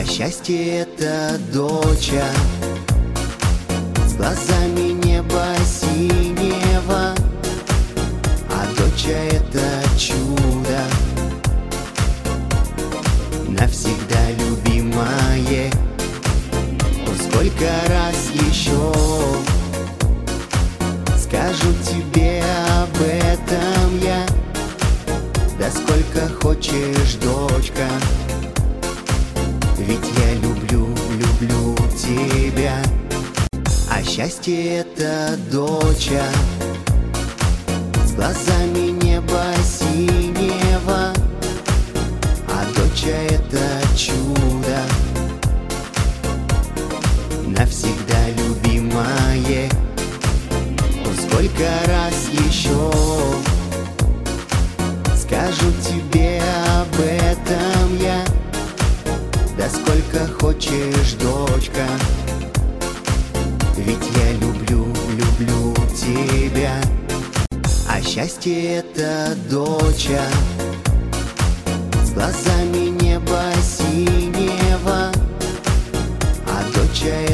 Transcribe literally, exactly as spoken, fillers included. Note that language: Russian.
А счастье — это доча с глазами неба синего, а доча — это чудо, навсегда любимое. О, сколько раз еще скажу тебе об этом я, да сколько хочешь, дочка, ведь я люблю, люблю тебя. А счастье — это доча с глазами неба синего, а доча — это чудо, навсегда любимое. О, сколько раз еще скажу тебе об этом я, да сколько хочешь, дочка, ведь я люблю, люблю тебя. А счастье — это доча с глазами неба синего, а доча —